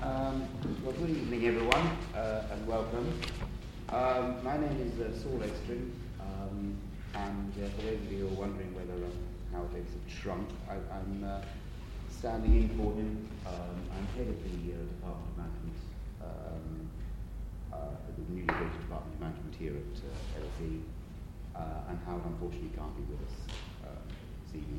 Well, good evening, everyone, and welcome. My name is Saul Ekstrom, and for those of you who are wondering whether nowadays have shrunk, I'm standing in for him. I'm head of the Department of Management, the newly created Department of Management here at LSE, and Howard unfortunately can't be with us this evening.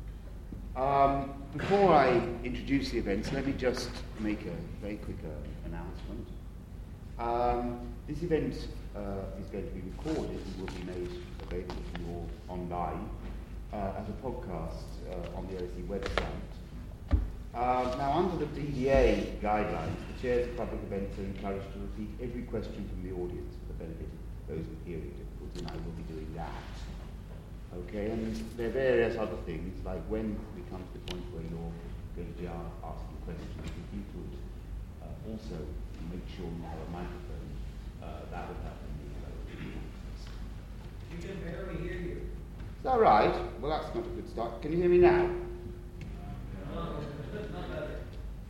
Before I introduce the events, let me just make a very quick announcement. This event is going to be recorded and will be made available to you all online as a podcast on the LSE website. Now, under the DDA guidelines, the chairs of public events are encouraged to repeat every question from the audience for the benefit of those with hearing difficulty, and I will be doing that. Okay, and there are various other things, like when we come to the point where you're going to be asking questions, if you could also make sure you have a microphone, that would help me. You can barely hear you. Is that right? Well, that's not a good start. Can you hear me now? No, not better.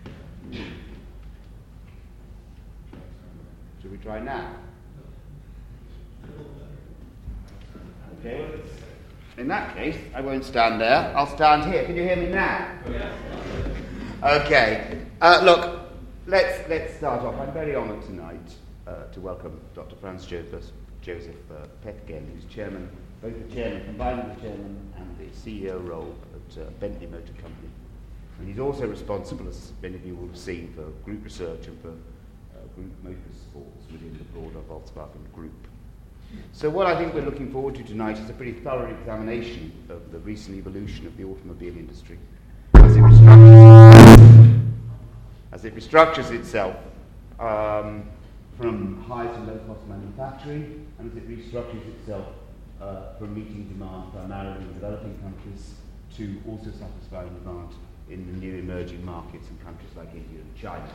Should we try now? Okay. In that case, I won't stand there. I'll stand here. Can you hear me now? Yes. Okay. Look, let's start off. I'm very honoured tonight to welcome Dr. Franz Joseph Pethgen, who's chairman, both the chairman, combined with the chairman and the CEO role at Bentley Motor Company. And he's also responsible, as many of you will have seen, for group research and for group motorsports within the broader Volkswagen Group. So what I think we're looking forward to tonight is a pretty thorough examination of the recent evolution of the automobile industry as it restructures itself from high to low cost manufacturing, and as it restructures itself from meeting demand primarily in developing countries to also satisfying demand in the new emerging markets in countries like India and China.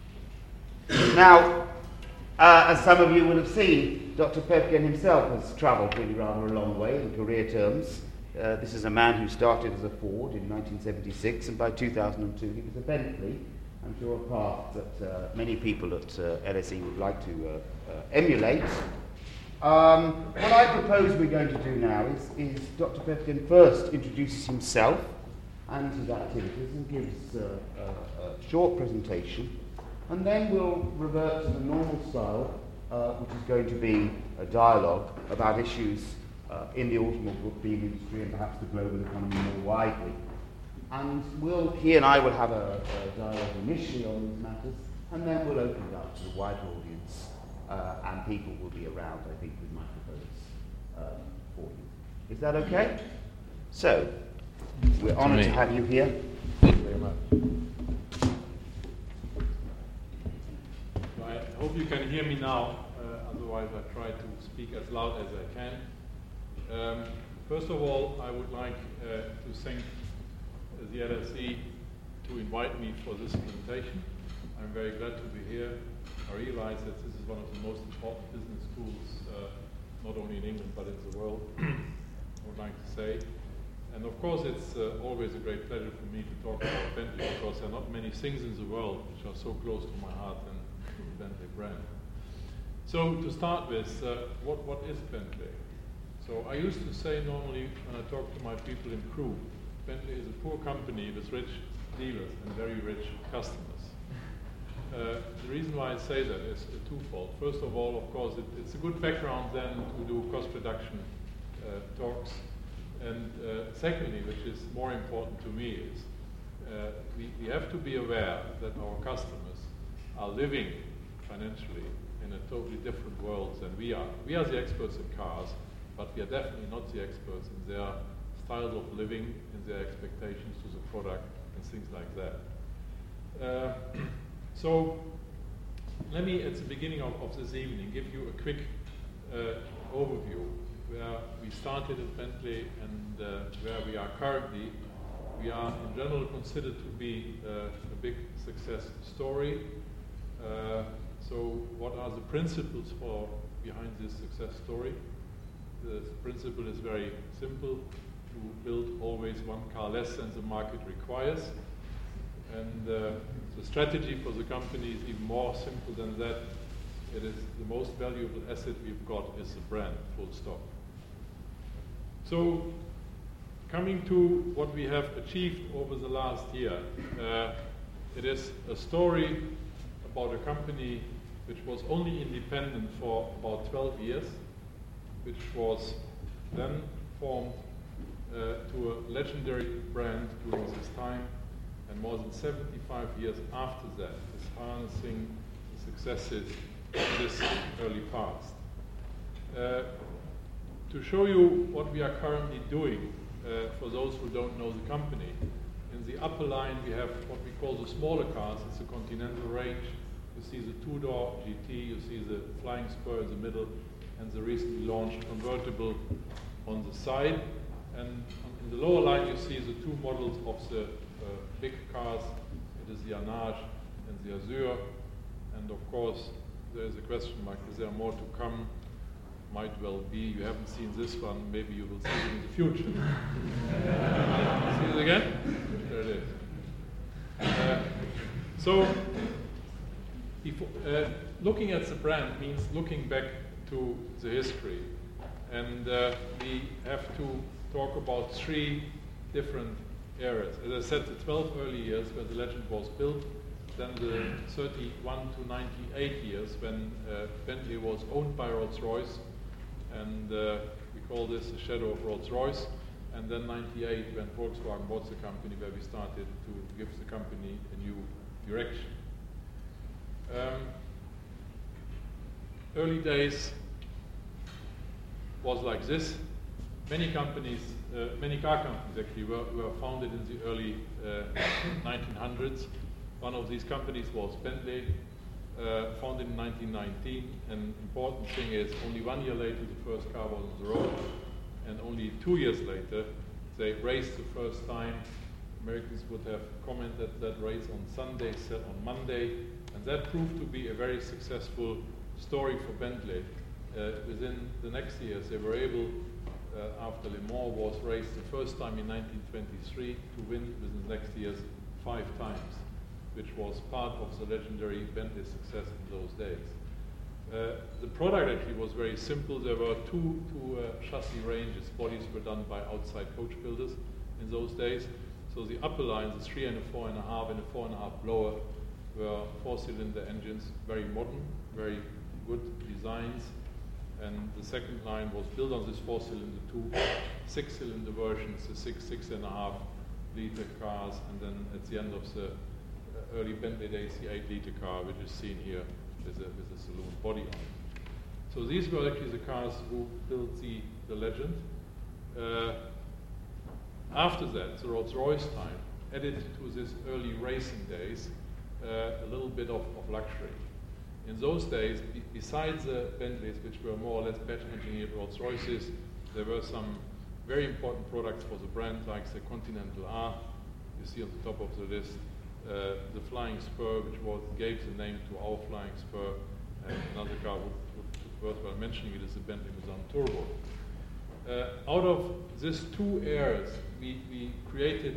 Now, as some of you will have seen, Dr. Pethgen himself has travelled really rather a long way in career terms. This is a man who started as a Ford in 1976, and by 2002 he was a Bentley. I'm sure a path that many people at LSE would like to emulate. What I propose we're going to do now is Dr. Pethgen first introduces himself and his activities and gives a short presentation. And then we'll revert to the normal style, which is going to be a dialogue about issues in the automobile industry and perhaps the global economy more widely. And he and I will have a dialogue initially on these matters, and then we'll open it up to the wider audience, and people will be around, I think, with microphones for you. Is that okay? So, we're honoured to have you here. Thank you very much. I hope you can hear me now, otherwise I try to speak as loud as I can. First of all, I would like to thank the LSE to invite me for this presentation. I'm very glad to be here. I realize that this is one of the most important business schools, not only in England but in the world, I would like to say. And of course it's always a great pleasure for me to talk about Bentley, because there are not many things in the world which are so close to my heart than the Bentley brand. So to start with, what is Bentley? So I used to say normally when I talk to my people in Crewe, Bentley is a poor company with rich dealers and very rich customers. The reason why I say that is twofold. First of all, of course, it's a good background then to do cost reduction talks. And secondly, which is more important to me, is we have to be aware that our customers are living financially in a totally different world than we are. We are the experts in cars, but we are definitely not the experts in their styles of living, in their expectations to the product, and things like that. So let me, at the beginning of this evening, give you a quick overview where we started at Bentley and where we are currently. We are in general considered to be a big success story. So what are the principles behind this success story? The principle is very simple: to build always one car less than the market requires. And the strategy for the company is even more simple than that. It is the most valuable asset we've got is the brand, full stop. So, coming to what we have achieved over the last year, it is a story about a company which was only independent for about 12 years, which was then formed to a legendary brand during this time, and more than 75 years after that is harnessing the successes of this early past. To show you what we are currently doing, for those who don't know the company, in the upper line we have what we call the smaller cars. It's the Continental range. You see the two-door GT, you see the Flying Spur in the middle, and the recently launched convertible on the side. And in the lower line you see the two models of the big cars. It is the Arnage and the Azure. And of course there is a question mark, is there more to come? Might well be. You haven't seen this one, maybe you will see it in the future. See it again? There it is. So, looking at the brand means looking back to the history. And we have to talk about three different eras. As I said, the 12 early years where the Legend was built, then the 31 to 98 years when Bentley was owned by Rolls-Royce, and we call this the shadow of Rolls-Royce, and then 98 when Volkswagen bought the company, where we started to give the company a new direction. Early days was like this. Many companies, many car companies actually were founded in the early 1900s. One of these companies was Bentley, founded in 1919. An important thing is only 1 year later the first car was on the road, and only 2 years later they raced the first time. Americans would have commented that race on Sunday, set on Monday, and that proved to be a very successful story for Bentley. Within the next years they were able, after Le Mans was raced the first time in 1923, to win within the next years 5 times, which was part of the legendary Bentley success in those days. The product actually was very simple. There were two chassis ranges. Bodies were done by outside coach builders in those days. So the upper line, the 3 and a 4.5 and a 4.5 blower, were 4-cylinder engines, very modern, very good designs. And the second line was built on this 4-cylinder, 2 6-cylinder versions, the 6.5 liter cars, and then at the end of the early Bentley days, the 8-liter car, which is seen here with a saloon body on it. So these were actually the cars who built the Legend. After that, the Rolls-Royce time added to this early racing days a little bit of luxury. In those days, besides the Bentleys, which were more or less better engineered Rolls-Royces, there were some very important products for the brand, like the Continental R, you see on the top of the list, the Flying Spur, which gave the name to our Flying Spur, and another car would worthwhile mentioning it is the Bentley Mulsanne Turbo. Out of these 2 eras, we created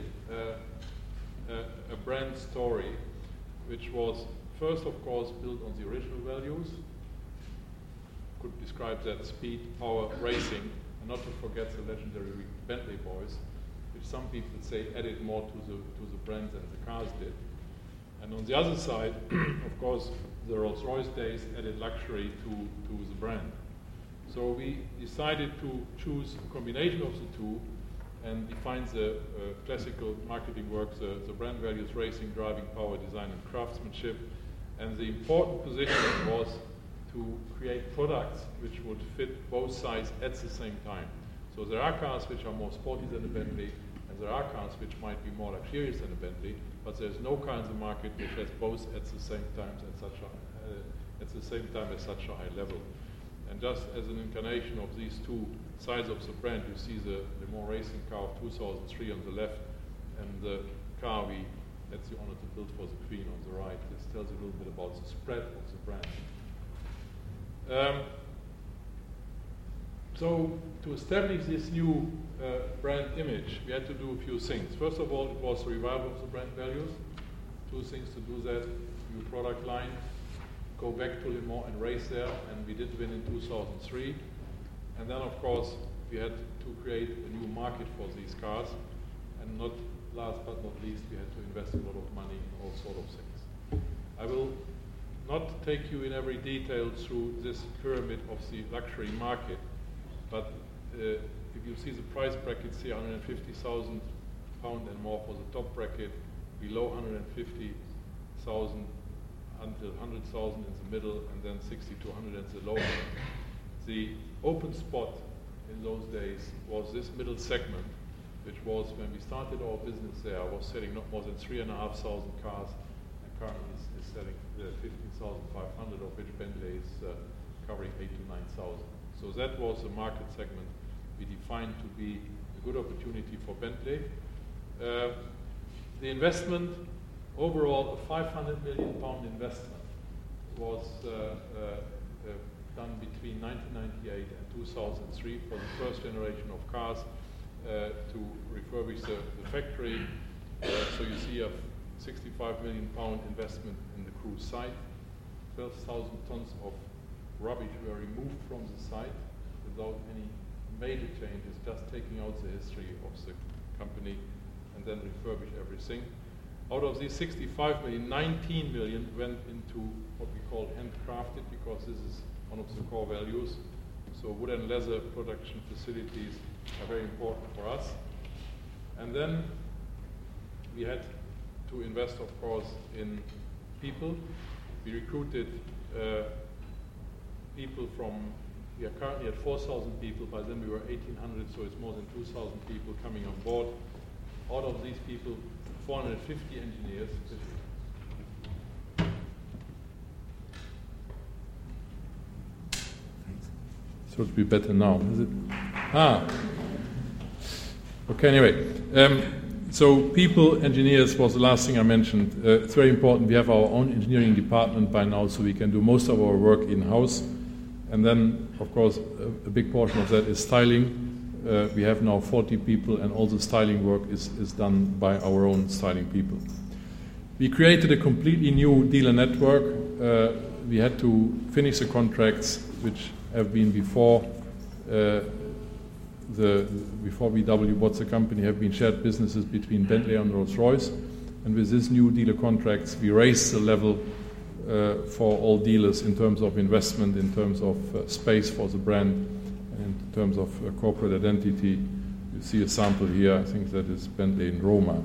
a brand story, which was first, of course, built on the original values. Could describe that: speed, power, racing, and not to forget the legendary Bentley boys, which some people say added more to the brand than the cars did. And on the other side, of course, the Rolls-Royce days added luxury to the brand. So we decided to choose a combination of the two and define the classical marketing work, the brand values: racing, driving, power, design, and craftsmanship. And the important position was to create products which would fit both sides at the same time. So there are cars which are more sporty than a Bentley, and there are cars which might be more luxurious than a Bentley, but there's no car in the market which has both at the same time at such a high level. And just as an incarnation of these two sides of the brand, you see the Le Mans racing car of 2003 on the left, and the car we had the honor to build for the Queen on the right. This tells a little bit about the spread of the brand. So to establish this new brand image, we had to do a few things. First of all, it was the revival of the brand values, two things to do that: new product line, go back to Le Mans and race there, and we did win in 2003. And then, of course, we had to create a new market for these cars, and not last but not least, we had to invest a lot of money in all sort of things. I will not take you in every detail through this pyramid of the luxury market, but if you see the price brackets here, 150,000 pound and more for the top bracket, below 150,000 until 100,000 in the middle, and then 60 to 100 at the lower end. The open spot in those days was this middle segment, which was, when we started our business there, was selling not more than 3,500 cars, and currently is selling 15,500, of which Bentley is covering 8,000 to 9,000. So that was the market segment we defined to be a good opportunity for Bentley. The investment, overall, a 500 million pound investment, was done between 1998 and 2003 for the first generation of cars to refurbish the factory. So you see a 65 million pound investment in the Cruise site. 12,000 tons of rubbish were removed from the site without any major changes, just taking out the history of the company and then refurbish everything. Out of these 65 million, 19 million went into what we call handcrafted, because this is one of the core values. So wood and leather production facilities are very important for us. And then we had to invest, of course, in people. We recruited people from, we are currently at 4,000 people, by then we were 1,800, so it's more than 2,000 people coming on board. Out of these people, 450 engineers. So it would be better now, is it? Okay, anyway. So people, engineers was the last thing I mentioned. It's very important. We have our own engineering department by now, so we can do most of our work in-house. And then, of course, a big portion of that is styling. We have now 40 people, and all the styling work is done by our own styling people. We created a completely new dealer network. We had to finish the contracts which have been before VW bought the company, have been shared businesses between Bentley and Rolls-Royce. And with this new dealer contracts, we raised the level for all dealers in terms of investment, in terms of space for the brand, and in terms of corporate identity. You see a sample here. I think that is Bentley in Roma.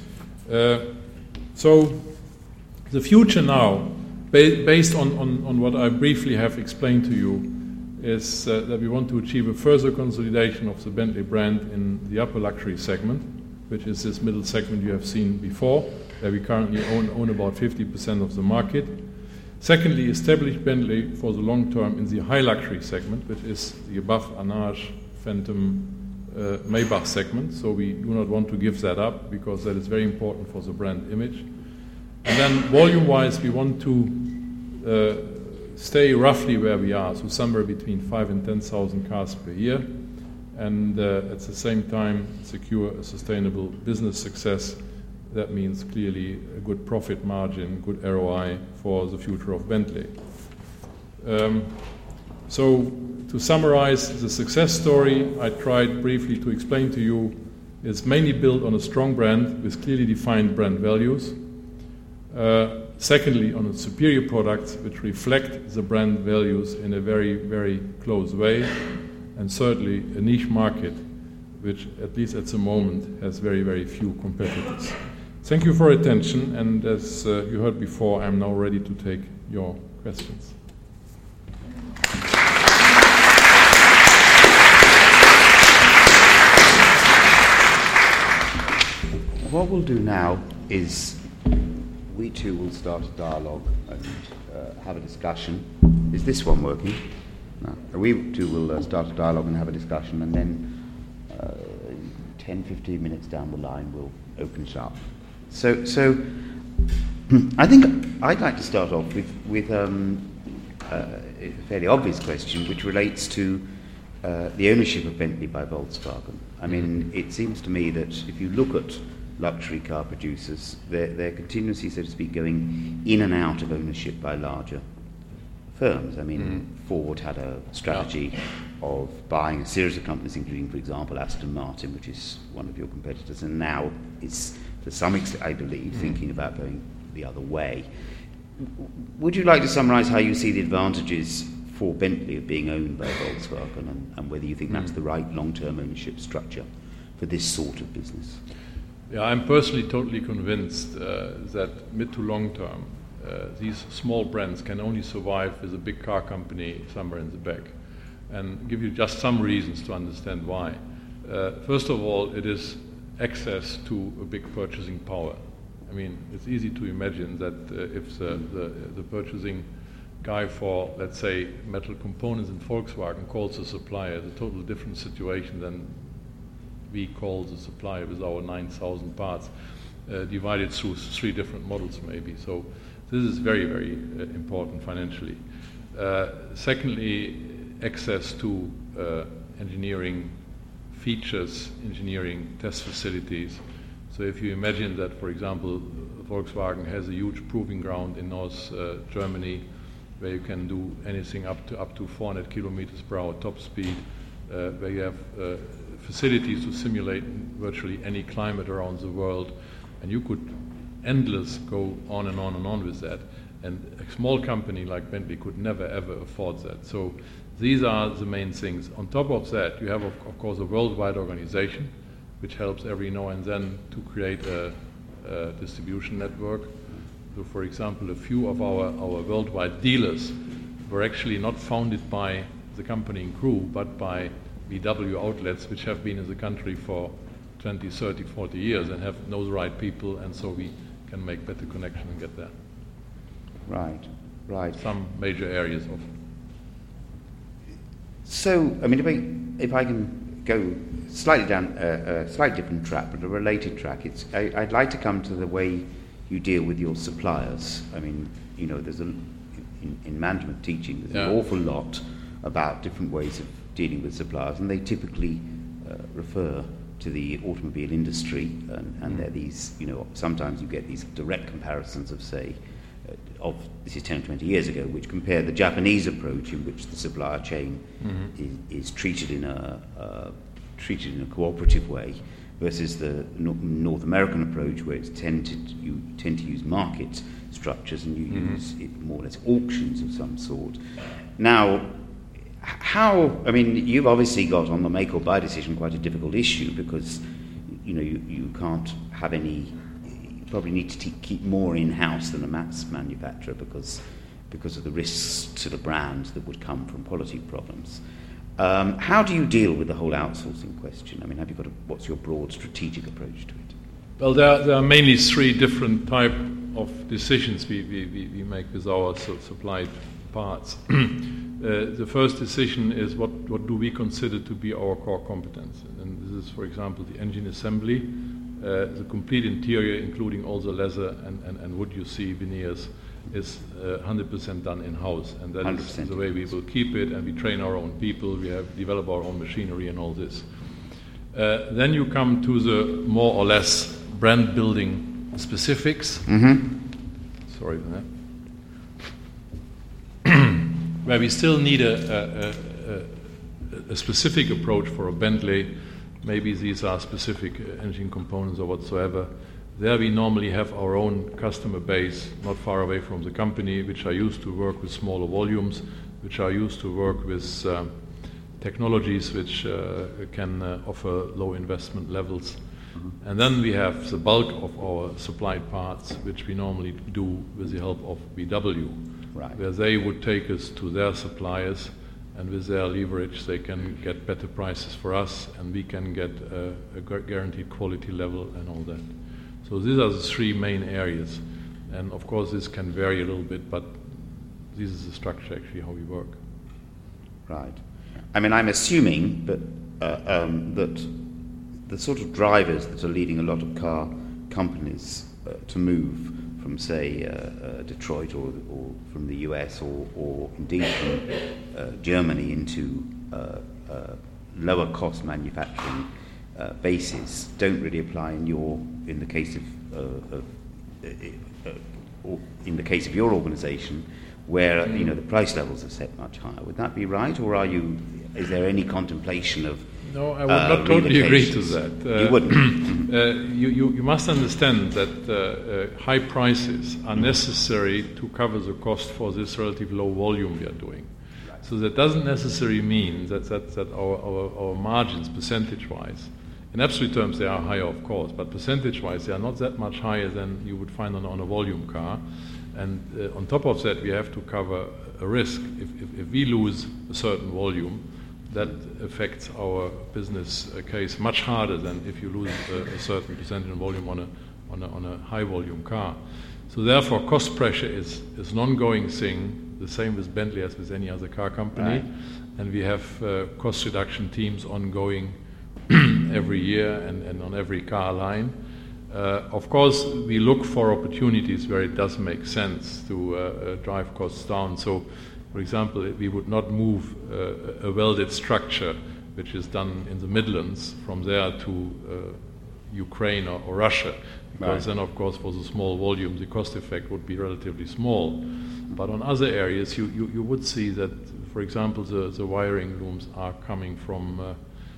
So the future now, based on what I briefly have explained to you, is that we want to achieve a further consolidation of the Bentley brand in the upper luxury segment, which is this middle segment you have seen before, where we currently own about 50% of the market. Secondly, establish Bentley for the long term in the high luxury segment, which is the above Arnage, Phantom, Maybach segment. So we do not want to give that up, because that is very important for the brand image. And then volume-wise, we want to stay roughly where we are, so somewhere between 5,000 and 10,000 cars per year, and at the same time secure a sustainable business success. That means clearly a good profit margin, good ROI for the future of Bentley. So to summarize the success story, I tried briefly to explain to you, it's mainly built on a strong brand with clearly defined brand values. Secondly, on superior products which reflect the brand values in a very, very close way. And thirdly, a niche market which, at least at the moment, has very, very few competitors. Thank you for your attention, and as you heard before, I'm now ready to take your questions. What we'll do now is we two will start a dialogue and have a discussion. Is this one working? No. We two will start a dialogue and have a discussion, and then 10-15 minutes down the line we'll open it up. So I think I'd like to start off with a fairly obvious question, which relates to the ownership of Bentley by Volkswagen. I mean, it seems to me that if you look at luxury car producers, they're continuously, so to speak, going in and out of ownership by larger firms. I mean, Ford had a strategy of buying a series of companies, including, for example, Aston Martin, which is one of your competitors, and now it's, to some extent, I believe, thinking about going the other way. Would you like to summarise how you see the advantages for Bentley of being owned by Volkswagen, and whether you think that's the right long-term ownership structure for this sort of business? Yeah, I'm personally totally convinced that mid to long term, these small brands can only survive with a big car company somewhere in the back. And give you just some reasons to understand why. First of all, it is access to a big purchasing power. I mean, it's easy to imagine that if the purchasing guy for, let's say, metal components in Volkswagen calls the supplier, it's a totally different situation than we call the supplier with our 9,000 parts, divided through 3 different models maybe. So this is very, very important financially. Secondly, access to engineering features, engineering test facilities. So if you imagine that, for example, Volkswagen has a huge proving ground in North Germany, where you can do anything up to 400 kilometers per hour top speed, where you have facilities to simulate virtually any climate around the world, and you could endless go on and on and on with that. And a small company like Bentley could never ever afford that. So these are the main things. On top of that, you have of course a worldwide organization, which helps every now and then to create a distribution network. So, for example, a few of our worldwide dealers were actually not founded by the company in Crewe, but by VW outlets, which have been in the country for 20, 30, 40 years and know the right people, and so we can make better connection and get there. Right. Some major areas of. So, I mean, if I can go slightly down a slightly different track, but a related track, I'd like to come to the way you deal with your suppliers. I mean, you know, there's in management teaching, there's an awful lot about different ways of dealing with suppliers, and they typically refer to the automobile industry, and they're these, you know, sometimes you get these direct comparisons of, say, this is 10 or 20 years ago, which compare the Japanese approach in which the supplier chain is treated in a cooperative way versus the North American approach, where you tend to use market structures and you use it more or less auctions of some sort. Now, I mean, you've obviously got on the make or buy decision quite a difficult issue, because you know you can't have any. You probably need to keep more in-house than a mass manufacturer because of the risks to the brand that would come from quality problems. How do you deal with the whole outsourcing question? I mean, what's your broad strategic approach to it? Well, there are mainly 3 different type of decisions we make with our supplied parts. The first decision is what do we consider to be our core competence, and this is, for example, the engine assembly, the complete interior, including all the leather and wood you see, veneers, is 100% done in-house, and that is the way we will keep it, and we train our own people, we have developed our own machinery and all this. Then you come to the more or less brand building specifics. Sorry for that. Where we still need a specific approach for a Bentley. Maybe these are specific engine components or whatsoever. There we normally have our own customer base not far away from the company, which are used to work with smaller volumes, which are used to work with technologies which can offer low investment levels. And then we have the bulk of our supplied parts, which we normally do with the help of VW, where they would take us to their suppliers, and with their leverage they can get better prices for us, and we can get a guaranteed quality level and all that. So these are the 3 main areas, and of course this can vary a little bit, but this is the structure actually how we work. Right. I mean, I'm assuming that the sort of drivers that are leading a lot of car companies to move from, say, Detroit or from the US or indeed from Germany into lower cost manufacturing bases don't really apply in the case of your organisation, where the price levels are set much higher. Would that be right, or is there any contemplation of? No, I would not totally agree to that. You wouldn't. You must understand that high prices are necessary to cover the cost for this relatively low volume we are doing. Right. So that doesn't necessarily mean that our margins, percentage-wise, in absolute terms they are higher, of course, but percentage-wise they are not that much higher than you would find on a volume car. And on top of that, we have to cover a risk. If we lose a certain volume, that affects our business case much harder than if you lose a certain percentage in volume on a high volume car. So therefore, cost pressure is an ongoing thing, the same with Bentley as with any other car company. Right. And we have cost reduction teams ongoing every year and on every car line. Of course, we look for opportunities where it does make sense to drive costs down. So, for example, we would not move a welded structure, which is done in the Midlands, from there to Ukraine or Russia, because then, of course, for the small volume, the cost effect would be relatively small. But on other areas, you would see that, for example, the wiring looms are coming from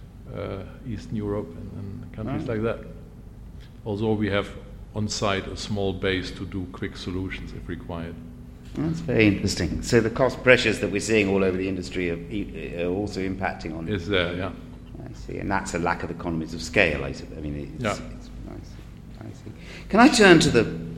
Eastern Europe and countries like that. Although we have on site a small base to do quick solutions if required. That's very interesting. So the cost pressures that we're seeing all over the industry are also impacting on it. Is there, yeah. I see, and that's a lack of economies of scale. I mean, yeah. I see. Can I turn to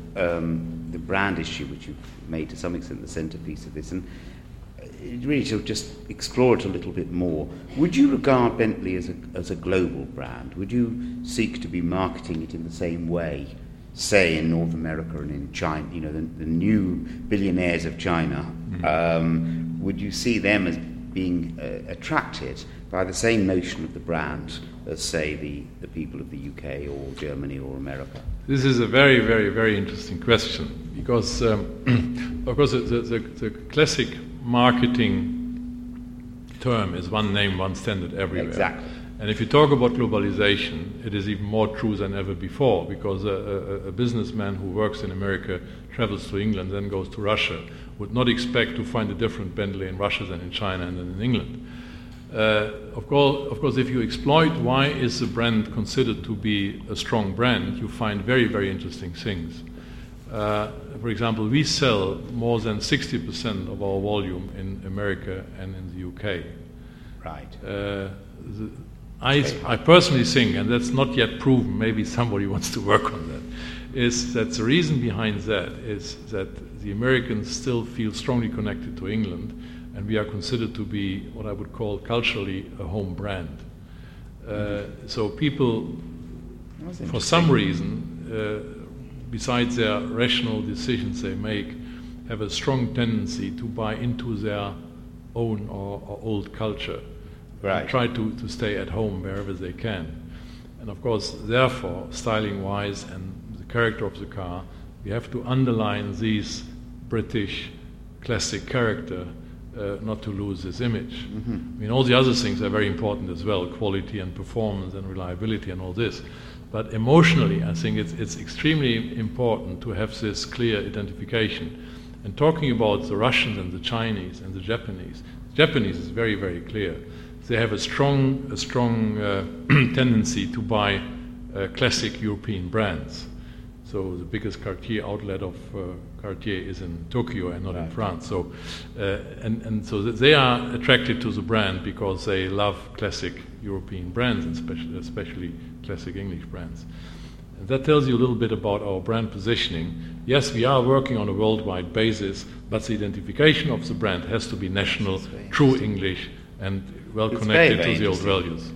the brand issue, which you've made to some extent the centrepiece of this, and really to just explore it a little bit more? Would you regard Bentley as a global brand? Would you seek to be marketing it in the same way, say in North America and in China, the new billionaires of China? Mm-hmm. Would you see them as being attracted by the same notion of the brand as, say, the people of the UK or Germany or America? This is a very, very, very interesting question, because of course the classic marketing term is one name, one standard everywhere. Exactly. And if you talk about globalization, it is even more true than ever before, because a businessman who works in America, travels to England, then goes to Russia, would not expect to find a different Bentley in Russia than in China and then in England. Of course, if you exploit why is the brand considered to be a strong brand, you find very, very interesting things. For example, we sell more than 60% of our volume in America and in the UK. Right. I personally think, and that's not yet proven, maybe somebody wants to work on that, is that the reason behind that is that the Americans still feel strongly connected to England, and we are considered to be what I would call culturally a home brand. So people, for some reason, besides their rational decisions they make, have a strong tendency to buy into their own or old culture. Right. And try to stay at home wherever they can. And of course, therefore, styling-wise and the character of the car, we have to underline these British classic character, not to lose this image. Mm-hmm. I mean, all the other things are very important as well, quality and performance and reliability and all this. But emotionally, I think it's extremely important to have this clear identification. And talking about the Russians and the Chinese and the Japanese is very, very clear. They have a strong tendency to buy classic European brands. So the biggest Cartier outlet of Cartier is in Tokyo and not in France. So and so they are attracted to the brand because they love classic European brands, and especially classic English brands. And that tells you a little bit about our brand positioning. Yes, we are working on a worldwide basis, but the identification of the brand has to be national, true English, and well connected to the old values.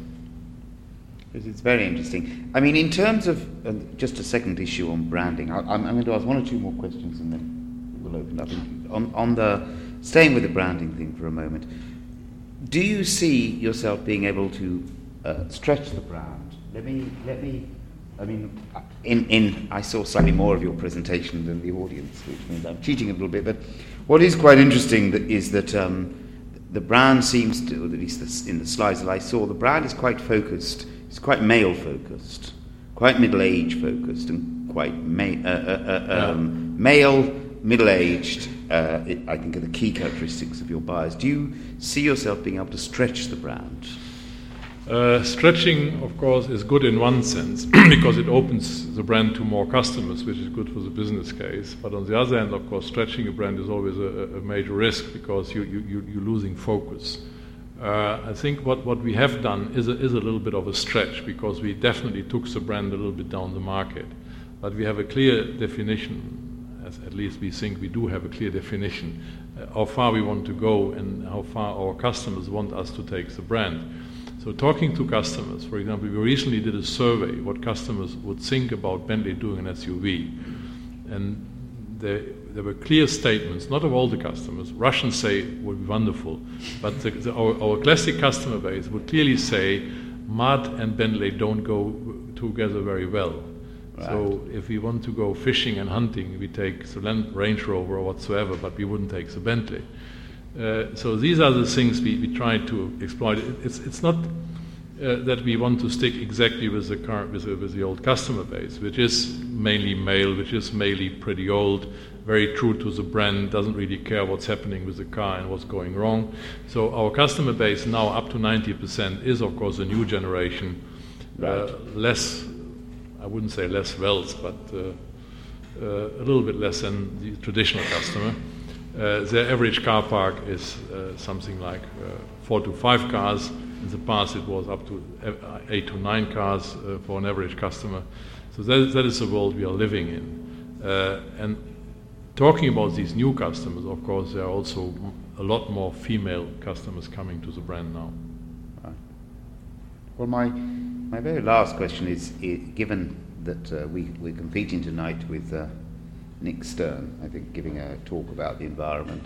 It's very interesting. I mean, in terms of just a second issue on branding, I'm going to ask one or two more questions and then we'll open up. On the staying with the branding thing for a moment, do you see yourself being able to stretch the brand? Let me. I mean, I saw slightly more of your presentation than the audience, which means I'm cheating a little bit. But what is quite interesting is that the brand seems to, at least in the slides that I saw, the brand is quite focused is quite male-focused, quite middle-age focused, and quite male, middle-aged, I think are the key characteristics of your buyers. Do you see yourself being able to stretch the brand? Stretching, of course, is good in one sense because it opens the brand to more customers, which is good for the business case. But on the other hand, of course, stretching a brand is always a major risk because you're losing focus. I think what we have done is a little bit of a stretch because we definitely took the brand a little bit down the market. But we have a clear definition, at least we think we do have a clear definition, how far we want to go and how far our customers want us to take the brand. So talking to customers, for example, we recently did a survey what customers would think about Bentley doing an SUV. And there were clear statements, not of all the customers. Russians say it would be wonderful, but our classic customer base would clearly say mud and Bentley don't go together very well. Right. So if we want to go fishing and hunting, we take the Range Rover or whatsoever, but we wouldn't take the Bentley. So these are the things we try to exploit. It's not that we want to stick exactly with the old customer base, which is mainly male, which is mainly pretty old, very true to the brand, doesn't really care what's happening with the car and what's going wrong. So our customer base now up to 90% is of course a new generation, right. Less, I wouldn't say less wealth, but a little bit less than the traditional customer. Their average car park is something like 4 to 5 cars. In the past it was up to 8 to 9 cars for an average customer. So that is the world we are living in. And talking about these new customers, of course, there are also a lot more female customers coming to the brand now. Well, my very last question is given that we're competing tonight with Nick Stern, I think, giving a talk about the environment,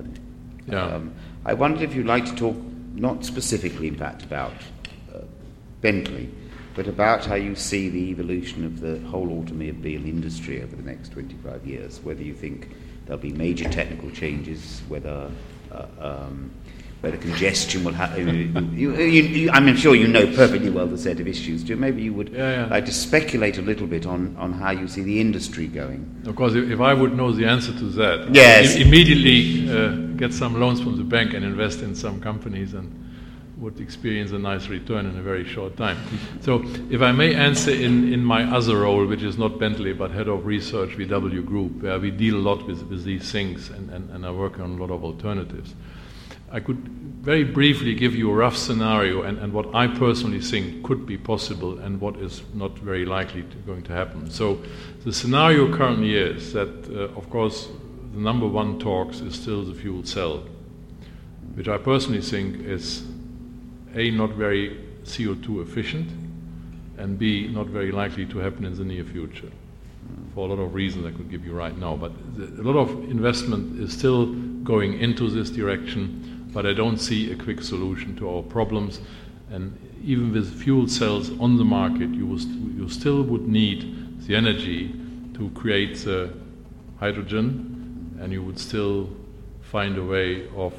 I wondered if you'd like to talk not specifically, in fact, about Bentley, but about how you see the evolution of the whole automobile industry over the next 25 years, whether you think there'll be major technical changes, whether congestion will happen. I'm sure you know perfectly well the set of issues. Maybe you would like to speculate a little bit on how you see the industry going. Of course, if I would know the answer to that, yes. I'd immediately get some loans from the bank and invest in some companies and would experience a nice return in a very short time. So if I may answer in my other role, which is not Bentley, but head of research, VW Group, where we deal a lot with these things and are working on a lot of alternatives. I could very briefly give you a rough scenario and what I personally think could be possible and what is not very likely going to happen. So the scenario currently is that, of course, the number one talks is still the fuel cell, which I personally think is A, not very CO2 efficient, and B, not very likely to happen in the near future for a lot of reasons I could give you right now. But a lot of investment is still going into this direction, but I don't see a quick solution to our problems. And even with fuel cells on the market, you still would need the energy to create the hydrogen, and you would still find a way of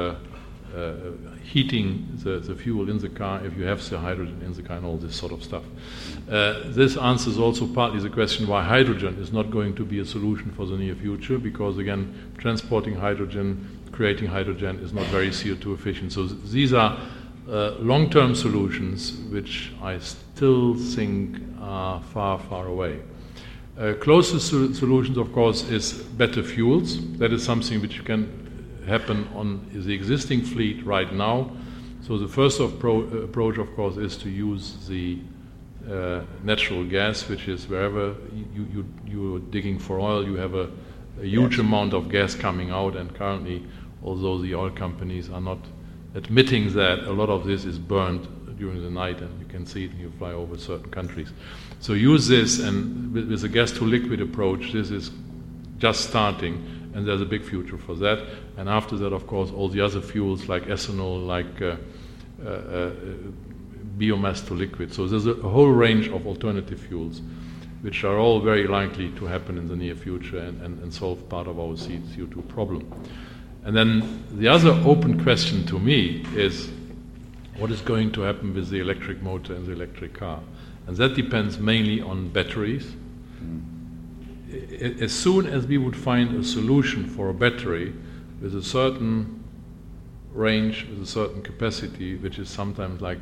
heating the fuel in the car if you have the hydrogen in the car and all this sort of stuff. This answers also partly the question why hydrogen is not going to be a solution for the near future, because again, transporting hydrogen, creating hydrogen is not very CO2 efficient. So these are long-term solutions which I still think are far, far away. Closest solutions, of course, is better fuels. That is something which can happen on the existing fleet right now. So the first approach, of course, is to use the natural gas, which is wherever you're digging for oil, you have a huge amount of gas coming out, and currently, although the oil companies are not admitting that, a lot of this is burned during the night, and you can see it when you fly over certain countries. So use this, and with a gas-to-liquid approach, this is just starting, and there's a big future for that. And after that, of course, all the other fuels like ethanol, like biomass to liquid. So there's a whole range of alternative fuels, which are all very likely to happen in the near future and solve part of our CO2 problem. And then the other open question to me is, what is going to happen with the electric motor and the electric car. And that depends mainly on batteries. As soon as we would find a solution for a battery with a certain range, with a certain capacity, which is something like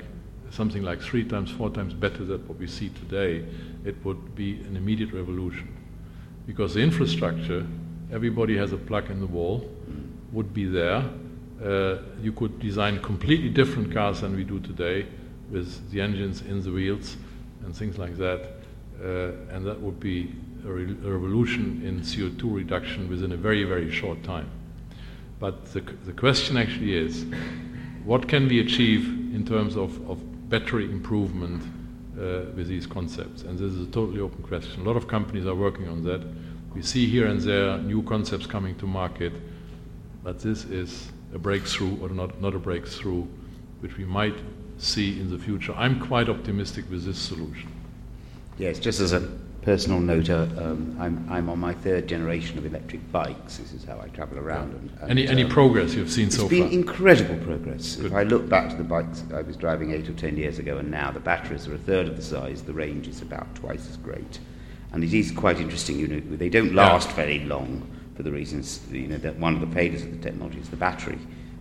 3 times, 4 times better than what we see today, it would be an immediate revolution. Because the infrastructure, everybody has a plug in the wall, would be there. You could design completely different cars than we do today, with the engines in the wheels and things like that, and that would be a revolution in CO2 reduction within a very, very short time. But the question actually is, what can we achieve in terms of battery improvement with these concepts? And this is a totally open question. A lot of companies are working on that. We see here and there new concepts coming to market, but this is a breakthrough or not a breakthrough, which we might see in the future. I'm quite optimistic with this solution. Yes, just as a personal note, I'm on my 3rd generation of electric bikes. This is how I travel around. And any progress you've seen so far? It's been incredible progress. Good. If I look back to the bikes I was driving 8 or 10 years ago, and now the batteries are a third of the size, the range is about twice as great. And it is quite interesting, they don't last very long for the reasons, that one of the failures of the technology is the battery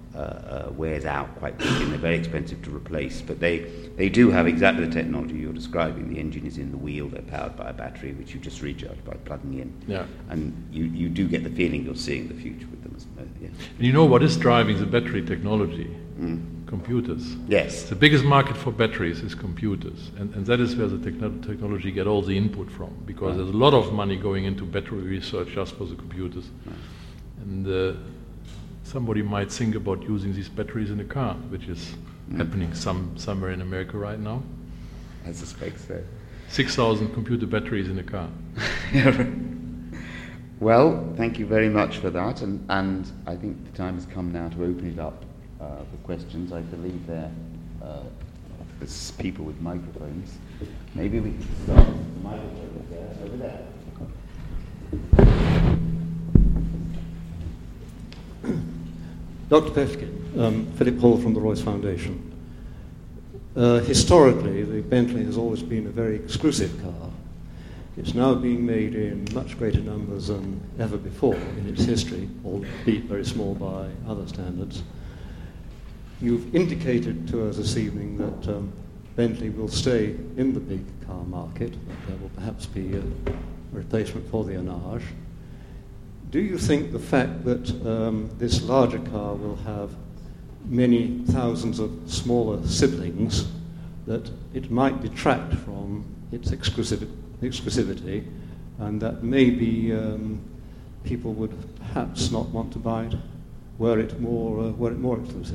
wears out quite quickly, and they're very expensive to replace. But they do have exactly the technology you're describing. The engine is in the wheel, they're powered by a battery, which you just recharge by plugging in. Yeah. And you do get the feeling you're seeing the future with them. Yeah. And you know what is driving the battery technology? Computers. Yes. The biggest market for batteries is computers, and that is where the technology get all the input from, because there's a lot of money going into battery research just for the computers. And somebody might think about using these batteries in a car, which is happening somewhere in America right now. I suspect so. 6,000 computer batteries in a car. Well, thank you very much for that, and I think the time has come now to open it up for questions. I believe there's people with microphones. Maybe we can start with the microphone there, over there. Dr. Pefkin, Philip Hall from the Royce Foundation. Historically, the Bentley has always been a very exclusive car. It's now being made in much greater numbers than ever before in its history, albeit very small by other standards. You've indicated to us this evening that Bentley will stay in the big car market, that there will perhaps be a replacement for the Enage. Do you think the fact that this larger car will have many thousands of smaller siblings, that it might detract from its exclusivity, and that maybe people would perhaps not want to buy it were it more exclusive?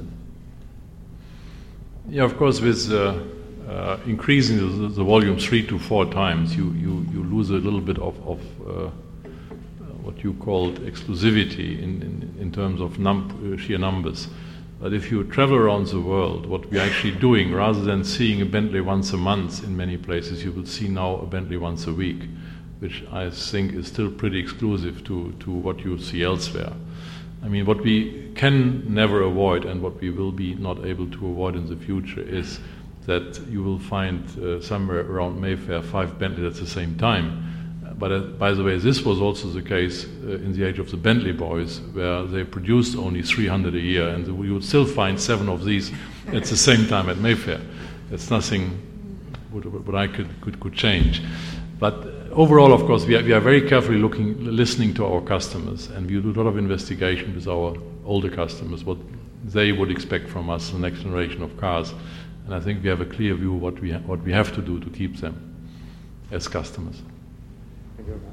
Yeah, of course, with increasing the volume 3 to 4 times, you lose a little bit of what you called exclusivity in terms of sheer numbers. But if you travel around the world, what we're actually doing, rather than seeing a Bentley once a month in many places, you will see now a Bentley once a week, which I think is still pretty exclusive to what you see elsewhere. I mean, what we can never avoid, and what we will be not able to avoid in the future, is that you will find somewhere around Mayfair 5 Bentleys at the same time. But by the way, this was also the case in the age of the Bentley boys, where they produced only 300 a year, and we would still find 7 of these at the same time at Mayfair. That's nothing what I could change. But overall, of course, we are very carefully listening to our customers, and we do a lot of investigation with our older customers, what they would expect from us, the next generation of cars. And I think we have a clear view of what we have to do to keep them as customers. Thank you very much.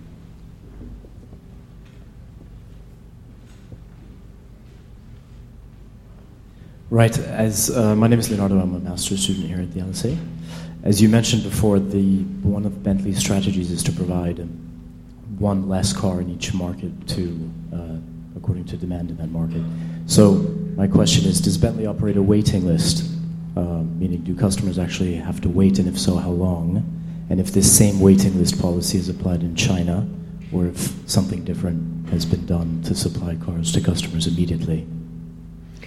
Right. As my name is Leonardo, I'm a master's student here at the LSE. As you mentioned before, one of Bentley's strategies is to provide one less car in each market according to demand in that market. So my question is, does Bentley operate a waiting list? Meaning, do customers actually have to wait, and if so, how long? And if this same waiting list policy is applied in China, or if something different has been done to supply cars to customers immediately?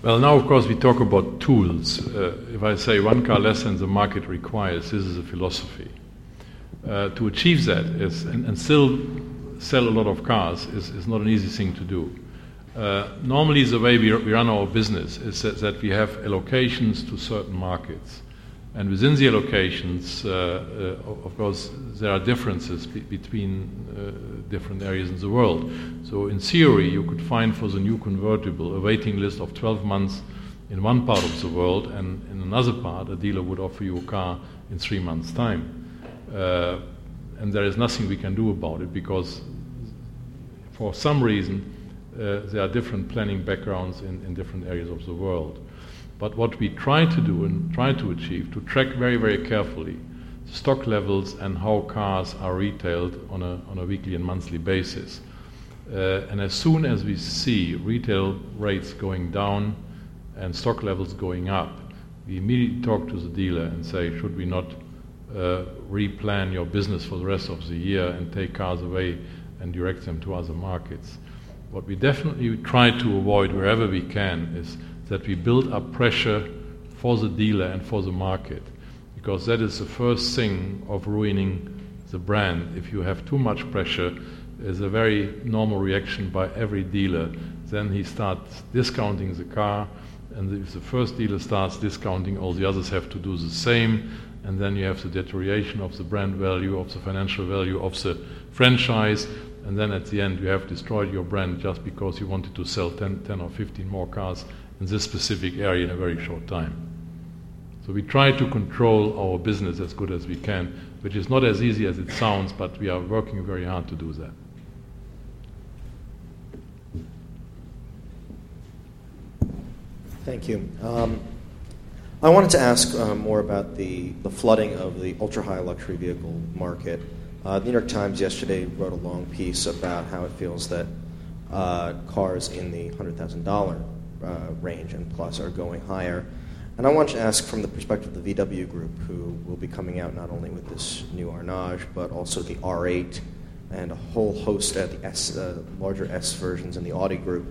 Well, now, of course, we talk about tools. If I say one car less than the market requires, this is a philosophy. To achieve that and still sell a lot of cars is not an easy thing to do. Normally, the way we run our business is that we have allocations to certain markets. And within the allocations, of course, there are differences between different areas in the world. So in theory, you could find for the new convertible a waiting list of 12 months in one part of the world, and in another part, a dealer would offer you a car in 3 months' time. And there is nothing we can do about it because for some reason, there are different planning backgrounds in different areas of the world. But what we try to do and try to achieve, to track very, very carefully stock levels and how cars are retailed on a weekly and monthly basis. And as soon as we see retail rates going down and stock levels going up, we immediately talk to the dealer and say, should we not replan your business for the rest of the year and take cars away and direct them to other markets? What we definitely try to avoid wherever we can is that we build up pressure for the dealer and for the market, because that is the first thing of ruining the brand. If you have too much pressure, it's a very normal reaction by every dealer. Then he starts discounting the car, and if the first dealer starts discounting, all the others have to do the same, and then you have the deterioration of the brand value, of the financial value of the franchise, and then at the end you have destroyed your brand just because you wanted to sell 10 or 15 more cars in this specific area in a very short time. So we try to control our business as good as we can, which is not as easy as it sounds, but we are working very hard to do that. Thank you. I wanted to ask more about the flooding of the ultra-high luxury vehicle market. The New York Times yesterday wrote a long piece about how it feels that cars in the $100,000 range and plus are going higher. And I want to ask from the perspective of the VW Group, who will be coming out not only with this new Arnage, but also the R8 and a whole host of the larger S versions in the Audi Group.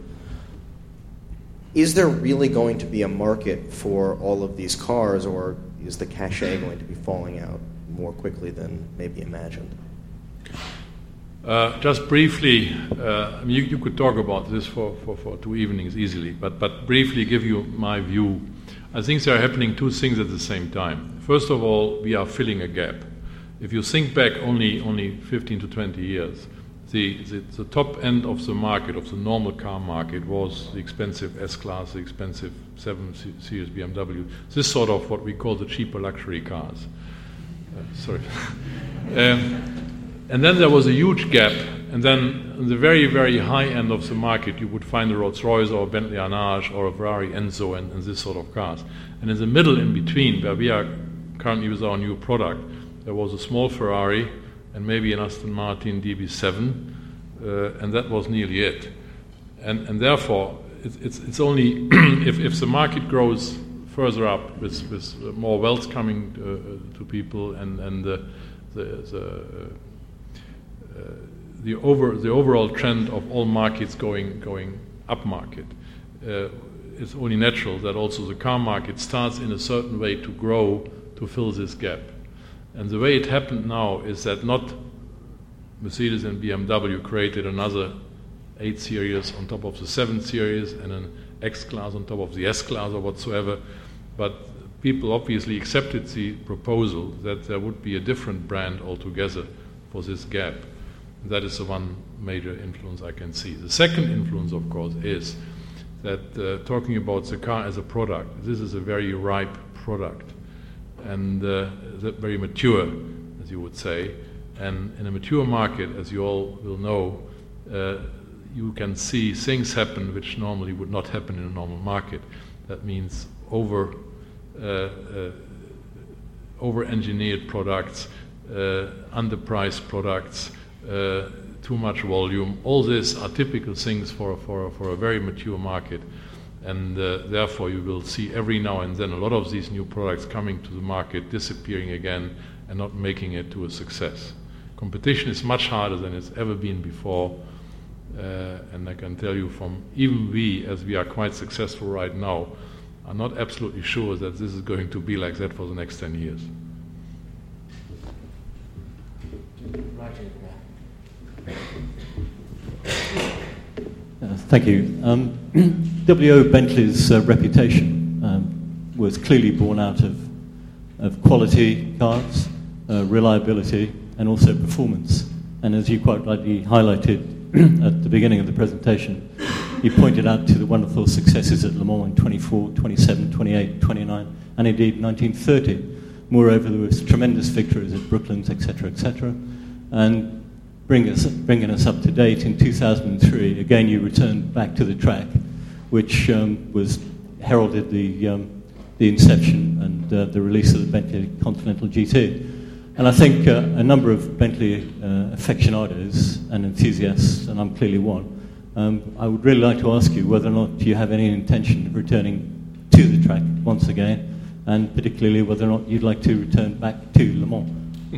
Is there really going to be a market for all of these cars, or is the cachet going to be falling out more quickly than maybe imagined? Just briefly, you could talk about this for 2 evenings easily, but briefly give you my view. I think there are happening 2 things at the same time. First of all, we are filling a gap. If you think back only 15 to 20 years, the top end of the market, of the normal car market, was the expensive S-Class, the expensive 7 Series BMW, this sort of what we call the cheaper luxury cars. Sorry. And then there was a huge gap, and then on the very, very high end of the market, you would find a Rolls-Royce or a Bentley Arnage or a Ferrari Enzo and this sort of cars. And in the middle, in between, where we are currently with our new product, there was a small Ferrari and maybe an Aston Martin DB7, and that was nearly it. And therefore, it's only if the market grows further up with more wealth coming to people and the overall trend of all markets going up market, it's only natural that also the car market starts in a certain way to grow to fill this gap. And the way it happened now is that not Mercedes and BMW created another 8 Series on top of the 7 Series and an X-Class on top of the S-Class or whatsoever, but people obviously accepted the proposal that there would be a different brand altogether for this gap. That is the one major influence I can see. The second influence, of course, is that talking about the car as a product, this is a very ripe product and very mature, as you would say. And in a mature market, as you all will know, you can see things happen which normally would not happen in a normal market. That means over-engineered products, underpriced products, too much volume. All these are typical things for a very mature market. And therefore you will see every now and then a lot of these new products coming to the market, disappearing again, and not making it to a success. Competition is much harder than it's ever been before, And I can tell you from even we, as we are quite successful right now, are not absolutely sure that this is going to be like that for the next 10 years. Thank you. W.O. Bentley's reputation was clearly born out of quality cars, reliability, and also performance. And as you quite rightly highlighted at the beginning of the presentation, you pointed out to the wonderful successes at Le Mans in 24, 27, 28, 29, and indeed 1930. Moreover, there was tremendous victories at Brooklands, etc., etc. And bringing us up to date in 2003, again you returned back to the track, which was heralded the inception and the release of the Bentley Continental GT. And I think a number of Bentley aficionados and enthusiasts, and I'm clearly one, I would really like to ask you whether or not you have any intention of returning to the track once again, and particularly whether or not you'd like to return back to Le Mans.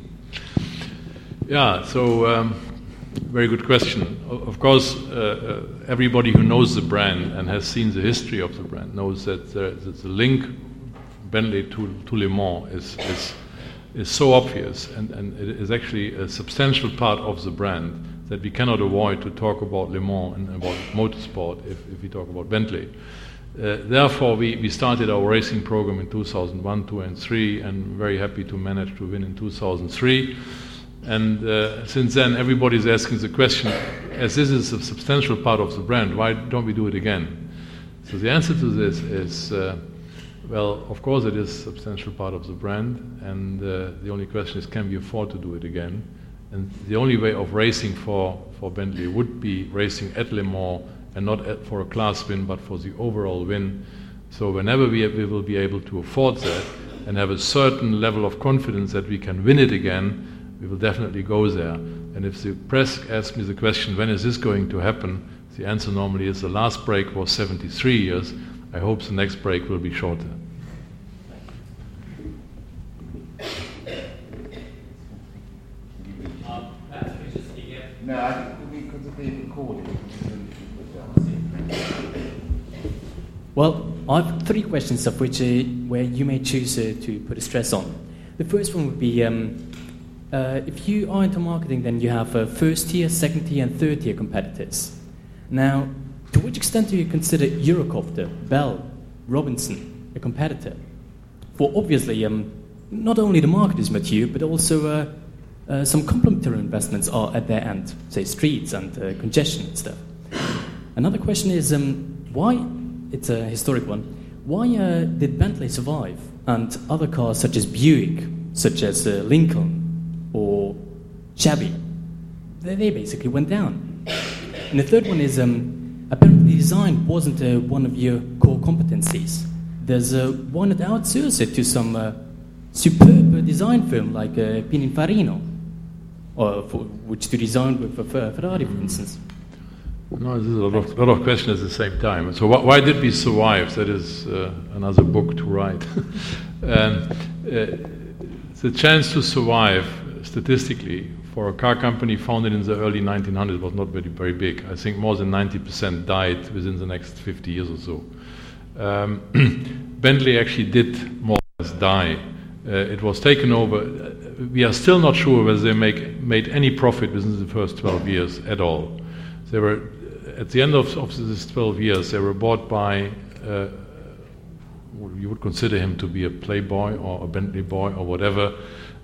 Yeah, so very good question. Of course, everybody who knows the brand and has seen the history of the brand knows that the link Bentley to Le Mans is so obvious, and it is actually a substantial part of the brand that we cannot avoid to talk about Le Mans and about motorsport if we talk about Bentley. Therefore, we started our racing program in 2001, 2 and 3, and very happy to manage to win in 2003. And since then, everybody's asking the question, as this is a substantial part of the brand, why don't we do it again? So the answer to this is, well, of course it is a substantial part of the brand, and the only question is, can we afford to do it again? And the only way of racing for Bentley would be racing at Le Mans, and not for a class win, but for the overall win. So whenever we will be able to afford that and have a certain level of confidence that we can win it again, we will definitely go there. And if the press asks me the question, when is this going to happen? The answer normally is the last break was 73 years. I hope the next break will be shorter. No, I think because of the recording. Well, I have 3 questions of which where you may choose to put a stress on. The first one would be, if you are into marketing, then you have first tier, second tier, and third tier competitors. Now, to which extent do you consider Eurocopter, Bell, Robinson a competitor? For obviously, not only the market is mature, but also some complementary investments are at their end, say streets and congestion and stuff. Another question is, why, it's a historic one, why did Bentley survive and other cars such as Buick, such as Lincoln or Chevy, they basically went down? And the third one is, apparently design wasn't one of your core competencies. There's one that outsourced it to some superb design firm like Pininfarina, or for which to design with Ferrari, for instance. No, there's a lot of questions at the same time. So why did we survive? That is another book to write. The chance to survive statistically for a car company founded in the early 1900s was not very, very big. I think more than 90% died within the next 50 years or so. Bentley actually did more or less die. It was taken over. We are still not sure whether they made any profit within the first 12 years at all. They were, at the end of this 12 years, they were bought by, you would consider him to be a playboy or a Bentley boy or whatever,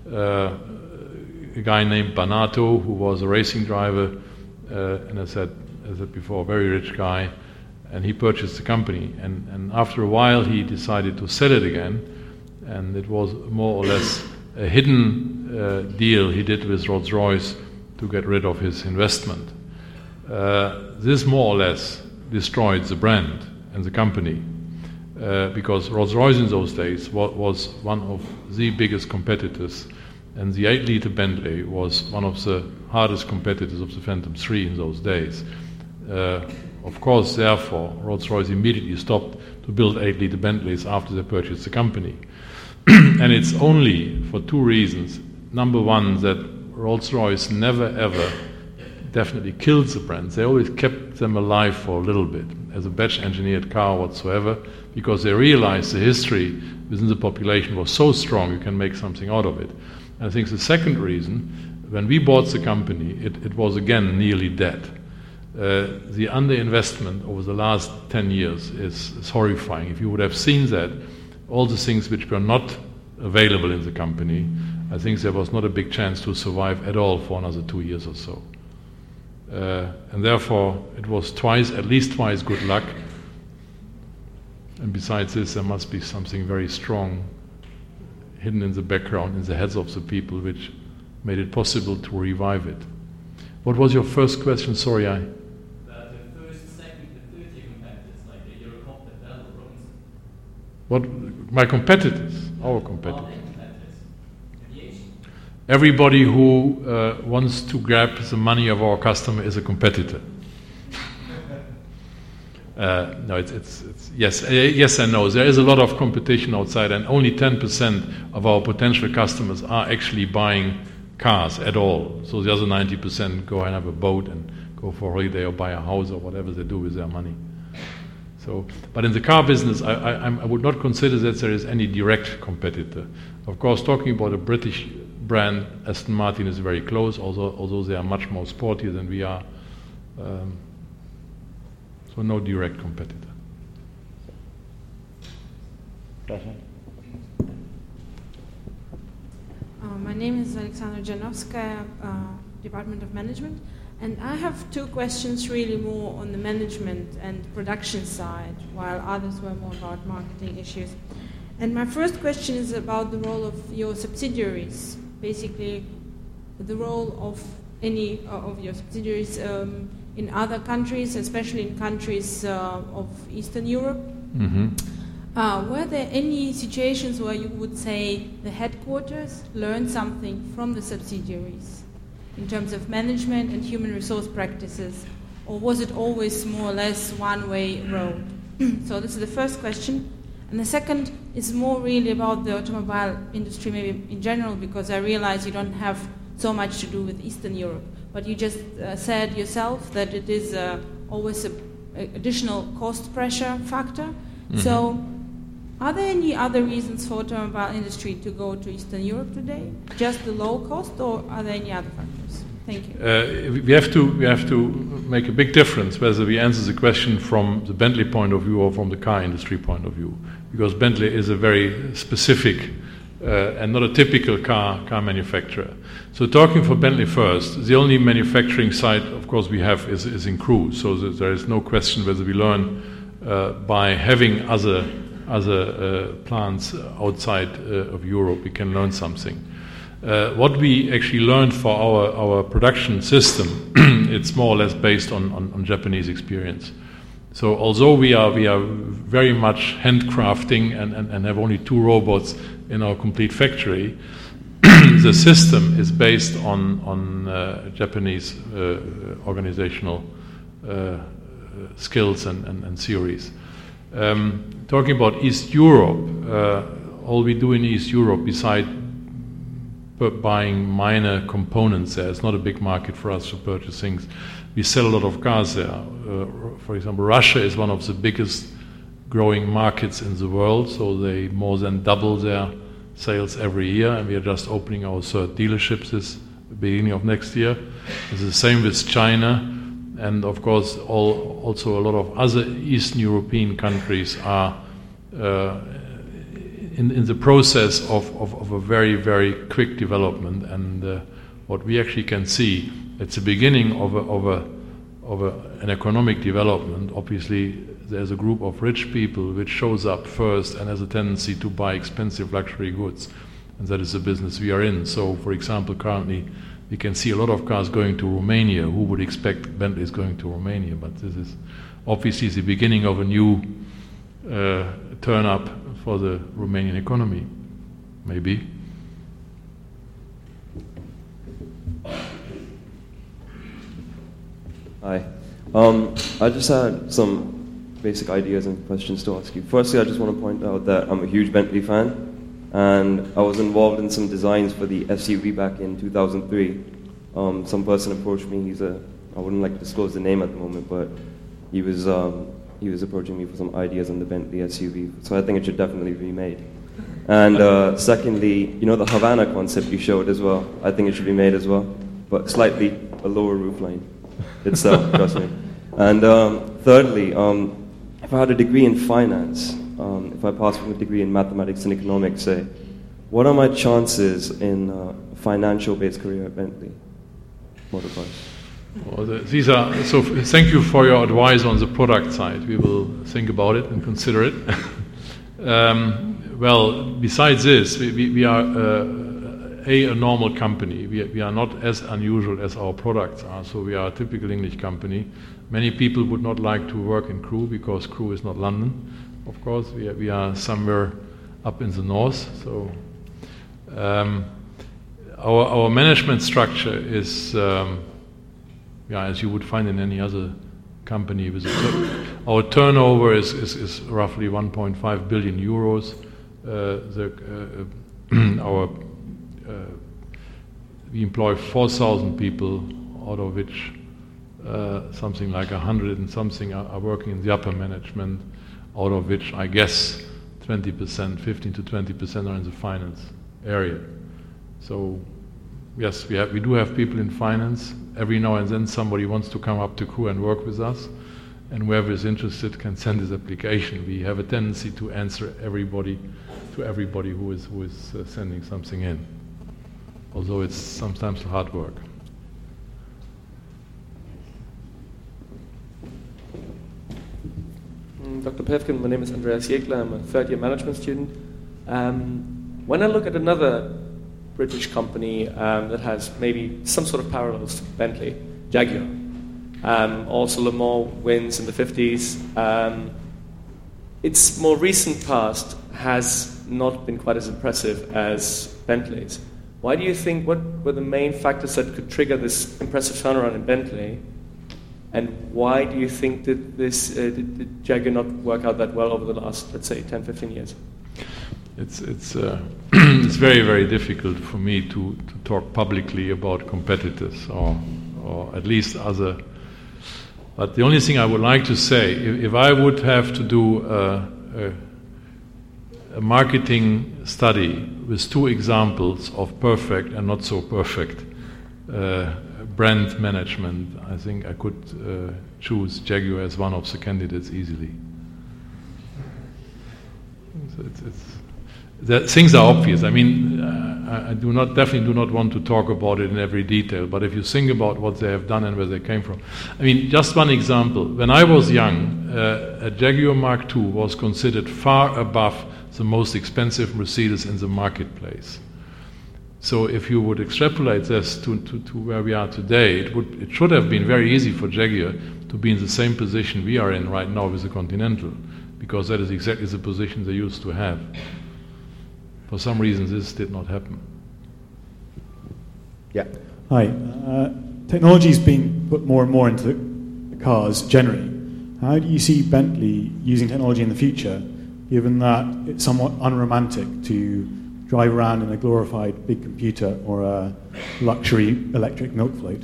a guy named Banato, who was a racing driver, and as I said before, a very rich guy, and he purchased the company. And after a while, he decided to sell it again, and it was more or less a hidden deal he did with Rolls-Royce to get rid of his investment. This more or less destroyed the brand and the company, because Rolls-Royce in those days was one of the biggest competitors, and the 8-liter Bentley was one of the hardest competitors of the Phantom 3 in those days. Of course, therefore, Rolls-Royce immediately stopped to build 8-liter Bentleys after they purchased the company. And it's only for 2 reasons. Number one, that Rolls-Royce never ever definitely killed the brands. They always kept them alive for a little bit as a batch-engineered car whatsoever, because they realized the history within the population was so strong you can make something out of it. And I think the second reason, when we bought the company, it was again nearly dead. The underinvestment over the last 10 years is horrifying. If you would have seen that, all the things which were not available in the company, I think there was not a big chance to survive at all for another 2 years or so. And therefore, it was at least twice good luck. And besides this, there must be something very strong hidden in the background, in the heads of the people, which made it possible to revive it. What was your first question? Sorry, The first, second, and third tier competitors, like Eurocop, Bell, Robinson. What? My competitors? Our competitors. Competitors. Aviation. Everybody who wants to grab the money of our customer is a competitor. No, it's yes and no. There is a lot of competition outside, and only 10% of our potential customers are actually buying cars at all. So the other 90% go and have a boat and go for a holiday or buy a house or whatever they do with their money. So, but in the car business, I would not consider that there is any direct competitor. Of course, talking about a British brand, Aston Martin is very close, although they are much more sportier than we are. So no direct competitor. My name is Alexandra Janovskaya, Department of Management, and I have two questions really more on the management and production side, while others were more about marketing issues. And my first question is about the role of your subsidiaries, basically the role of any of your subsidiaries in other countries, especially in countries of Eastern Europe. Mm-hmm. Were there any situations where you would say the headquarters learned something from the subsidiaries in terms of management and human resource practices, or was it always more or less one-way road? So this is the first question. And the second is more really about the automobile industry, maybe in general, because I realize you don't have so much to do with Eastern Europe. But you just said yourself that it is always an additional cost pressure factor. Mm-hmm. So are there any other reasons for automobile industry to go to Eastern Europe today? Just the low cost, or are there any other factors? Thank you. We have to make a big difference whether we answer the question from the Bentley point of view or from the car industry point of view, because Bentley is a very specific and not a typical car manufacturer. So talking for Bentley first, the only manufacturing site, of course, we have is in Crewe. So there is no question whether we learn by having other plants outside of Europe, we can learn something. What we actually learned for our production system, it's more or less based on Japanese experience. So although we are very much handcrafting and have only 2 robots in our complete factory, the system is based on Japanese organizational skills and theories. Talking about East Europe, all we do in East Europe, besides buying minor components there, it's not a big market for us to purchase things. We sell a lot of cars there. For example, Russia is one of the biggest growing markets in the world, so they more than double their sales every year, and we are just opening our 3rd dealerships this beginning of next year. It's the same with China, and of course also a lot of other Eastern European countries are in the process of a very, very quick development, and what we actually can see, it's the beginning of an economic development. Obviously, there's a group of rich people which shows up first and has a tendency to buy expensive luxury goods, and that is the business we are in. So, for example, currently we can see a lot of cars going to Romania. Who would expect Bentley is going to Romania? But this is obviously the beginning of a new turn up for the Romanian economy, maybe. Hi. I just had some basic ideas and questions to ask you. Firstly, I just want to point out that I'm a huge Bentley fan, and I was involved in some designs for the SUV back in 2003. Some person approached me, he's a I wouldn't like to disclose the name at the moment, but he was approaching me for some ideas on the Bentley SUV. So I think it should definitely be made. And secondly, the Havana concept you showed as well. I think it should be made as well, but slightly a lower roofline itself, trust me. And thirdly, if I had a degree in finance, if I passed with a degree in mathematics and economics, say, what are my chances in a financial-based career at Bentley Motor Cars? Well, so thank you for your advice on the product side. We will think about it and consider it. Well, besides this, we are a normal company. We are not as unusual as our products are, so we are a typical English company. Many people would not like to work in Crewe because Crewe is not London. Of course, we are somewhere up in the north. So our management structure is, as you would find in any other company. Our turnover is roughly 1.5 billion euros. We employ 4,000 people, out of which something like 100 and something are working in the upper management, out of which I guess 20%, 15 to 20% are in the finance area. So yes, we do have people in finance. Every now and then somebody wants to come up to Crewe and work with us, and whoever is interested can send his application. We have a tendency to answer everybody who is sending something in, although it's sometimes hard work. Dr. Päfken, my name is Andreas Jägler. I'm a third-year management student. When I look at another British company that has maybe some sort of parallels to Bentley, Jaguar, also Le Mans wins in the 50s. Its more recent past has not been quite as impressive as Bentley's. Why do you think, what were the main factors that could trigger this impressive turnaround in Bentley? And why do you think that did Jaguar not work out that well over the last, let's say, 10, 15 years? It's it's very, very difficult for me to talk publicly about competitors or at least other. But the only thing I would like to say, if I would have to do a marketing study with two examples of perfect and not so perfect brand management, I think I could choose Jaguar as one of the candidates easily. So things are obvious. I mean, I definitely do not want to talk about it in every detail, but if you think about what they have done and where they came from. I mean, just one example. When I was young, a Jaguar Mark II was considered far above the most expensive Mercedes in the marketplace. So if you would extrapolate this to where we are today, it should have been very easy for Jaguar to be in the same position we are in right now with the Continental, because that is exactly the position they used to have. For some reason, this did not happen. Yeah. Hi. Technology is being put more and more into the cars generally. How do you see Bentley using technology in the future, given that it's somewhat unromantic to drive around in a glorified big computer or a luxury electric milk float?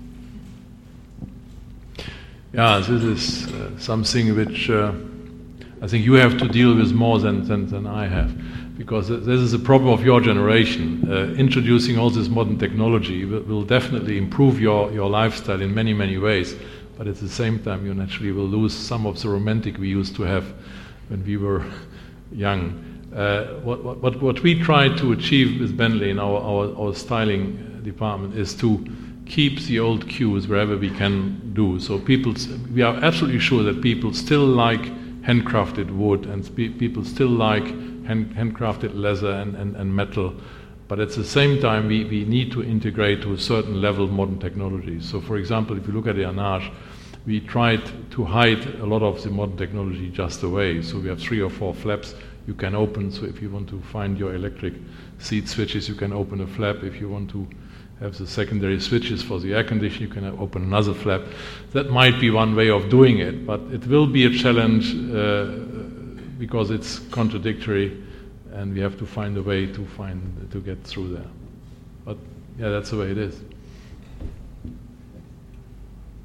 Yeah, this is something which I think you have to deal with more than I have. Because this is a problem of your generation. Introducing all this modern technology will definitely improve your lifestyle in many, many ways. But at the same time, you naturally will lose some of the romantic we used to have when we were young. What we try to achieve with Bentley in our styling department is to keep the old cues wherever we can do. So we are absolutely sure that people still like handcrafted wood, and people still like handcrafted leather and metal, but at the same time we need to integrate to a certain level modern technology. So for example, if you look at the Arnage, we tried to hide a lot of the modern technology just away. So we have 3 or 4 flaps you can open, so if you want to find your electric seat switches, you can open a flap. If you want to have the secondary switches for the air conditioning, you can open another flap. That might be one way of doing it, but it will be a challenge because it's contradictory, and we have to find a way to get through there. But yeah, that's the way it is.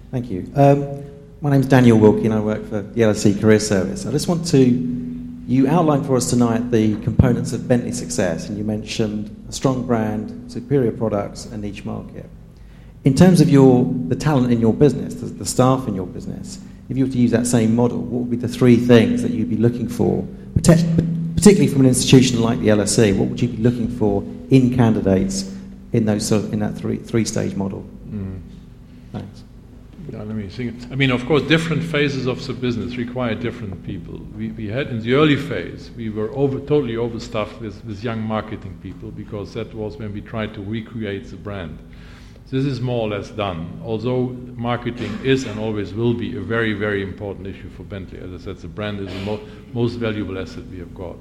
Thank you. My name's Daniel Wilkie and I work for the LSE Career Service. I just want to, you outlined for us tonight the components of Bentley success, and you mentioned a strong brand, superior products, and niche market. In terms of the talent in your business, the staff in your business, if you were to use that same model, what would be the three things that you'd be looking for, particularly from an institution like the LSE? What would you be looking for in candidates in that three-stage model? Thanks. Yeah, let me think. I mean, of course, different phases of the business require different people. We had, in the early phase, we were totally overstuffed with young marketing people, because that was when we tried to recreate the brand. This is more or less done, although marketing is and always will be a very, very important issue for Bentley. As I said, the brand is the most valuable asset we have got.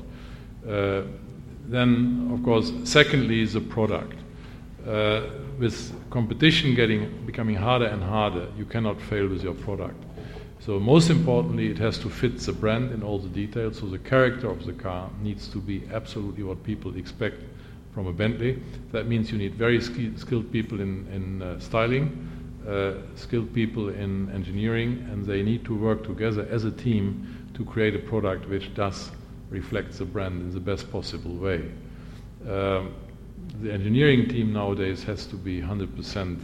Then, of course, secondly is the product. With competition becoming harder and harder, you cannot fail with your product. So most importantly, it has to fit the brand in all the details. So the character of the car needs to be absolutely what people expect from a Bentley. That means you need very skilled people in styling, skilled people in engineering, and they need to work together as a team to create a product which does reflect the brand in the best possible way. The engineering team nowadays has to be 100%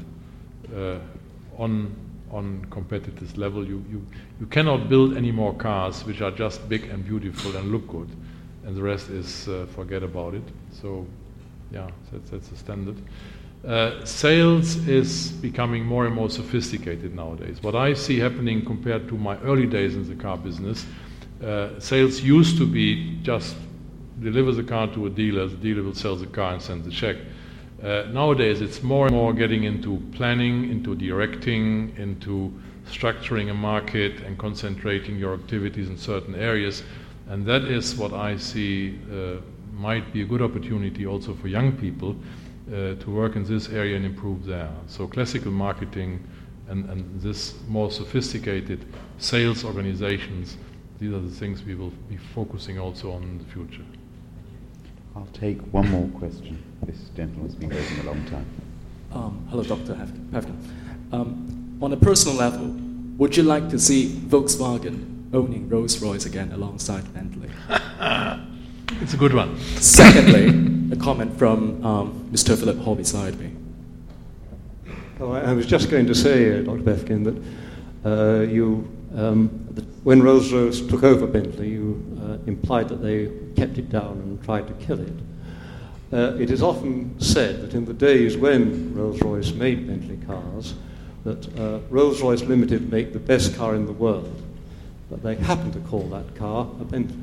on competitors level. You cannot build any more cars which are just big and beautiful and look good, and the rest is forget about it. So, yeah, that's the standard. Sales is becoming more and more sophisticated nowadays. What I see happening compared to my early days in the car business, sales used to be just deliver the car to a dealer, the dealer will sell the car and send the check. Nowadays it's more and more getting into planning, into directing, into structuring a market and concentrating your activities in certain areas, and that is what I see might be a good opportunity also for young people to work in this area and improve there. So classical marketing and this more sophisticated sales organizations, these are the things we will be focusing also on in the future. I'll take one more question. This gentleman's been waiting a long time. Hello, Dr. Päffgen. On a personal level, would you like to see Volkswagen owning Rolls-Royce again alongside Bentley? It's a good one. Secondly, a comment from Mr. Philip Hall beside me. Oh, I was just going to say, Dr. Päffgen, that when Rolls-Royce took over Bentley, you implied that they kept it down and tried to kill it. It is often said that in the days when Rolls-Royce made Bentley cars, that Rolls-Royce Limited made the best car in the world, but they happened to call that car a Bentley.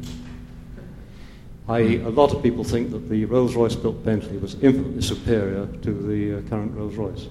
A lot of people think that the Rolls-Royce built Bentley was infinitely superior to the current Rolls-Royce.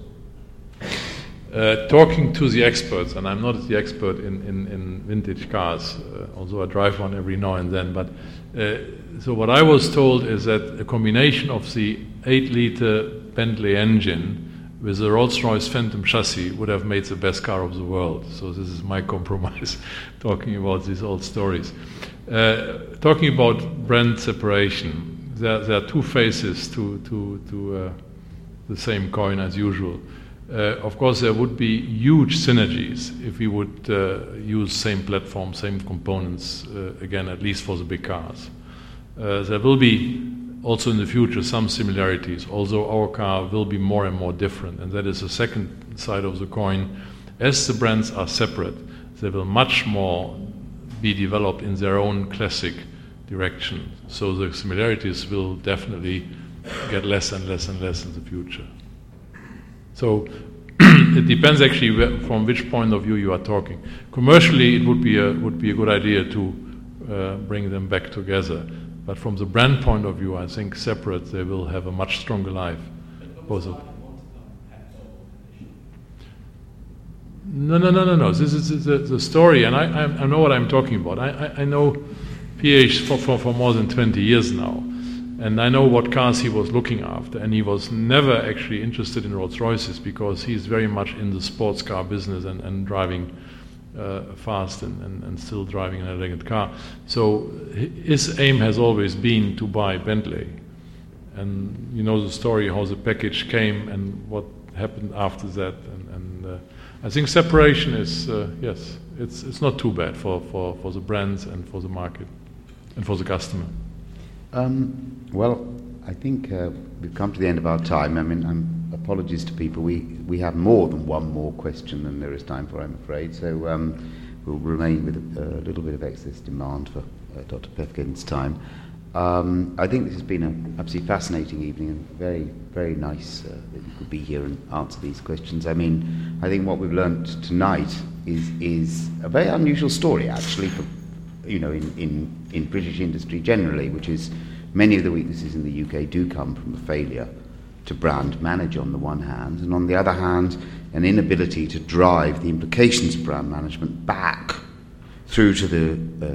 Talking to the experts, and I'm not the expert in vintage cars, although I drive one every now and then, but so what I was told is that a combination of the 8-liter Bentley engine with the Rolls-Royce Phantom chassis would have made the best car of the world. So this is my compromise, talking about these old stories. Talking about brand separation, there are two faces to the same coin as usual. Of course, there would be huge synergies if we would use same platform, same components, again, at least for the big cars. There will be also in the future some similarities, although our car will be more and more different, and that is the second side of the coin. As the brands are separate, they will much more be developed in their own classic direction. So the similarities will definitely get less and less and less in the future. So it depends actually from which point of view you are talking. Commercially, it would be a good idea to bring them back together. But from the brand point of view, I think separate they will have a much stronger life. Both of them. No. This is the story, and I know what I'm talking about. I know PH for more than 20 years now. And I know what cars he was looking after, and he was never actually interested in Rolls-Royces because he's very much in the sports car business and driving fast and still driving an elegant car. So his aim has always been to buy Bentley. And you know the story, how the package came and what happened after that. And I think separation is, yes, it's not too bad for the brands and for the market and for the customer. Well, I think we've come to the end of our time. I mean, apologies to people. We have more than one more question than there is time for, I'm afraid. So we'll remain with a little bit of excess demand for Dr. Pefkin's time. I think this has been an absolutely fascinating evening and very, very nice that you could be here and answer these questions. I mean, I think what we've learned tonight is a very unusual story, actually, for, you know, in British industry generally, which is many of the weaknesses in the UK do come from a failure to brand manage on the one hand, and on the other hand, an inability to drive the implications of brand management back through to the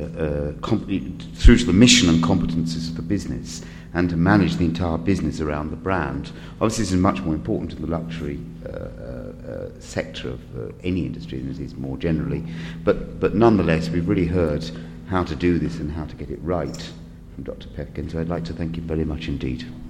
mission and competencies of the business, and to manage the entire business around the brand. Obviously, this is much more important in the luxury sector of any industry than it is more generally. But nonetheless, we've really heard how to do this and how to get it right from Dr. Pefkin. So I'd like to thank you very much indeed.